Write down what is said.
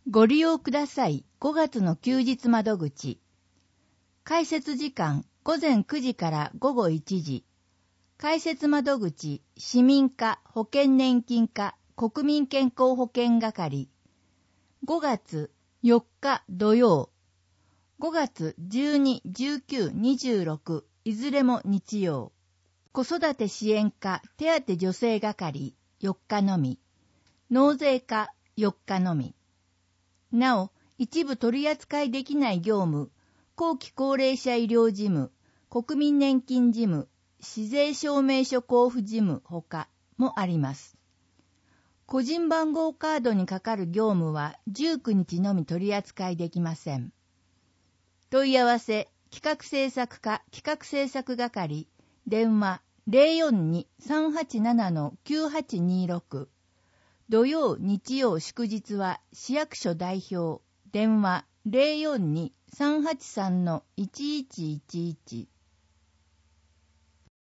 ご利用ください。5月の休日窓口。開設時間午前9時から午後1時。開設窓口市民課保険年金課国民健康保険係。5月4日土曜。5月12、19、26いずれも日曜。子育て支援課手当助成係4日のみ。納税課4日のみ。なお、一部取り扱いできない業務、後期高齢者医療事務、国民年金事務、市税証明書交付事務ほかもあります。個人番号カードにかかる業務は19日のみ取り扱いできません。問い合わせ、企画制作課企画制作係、電話 042-387-9826。土曜、日曜、祝日は市役所代表、電話 042-383-1111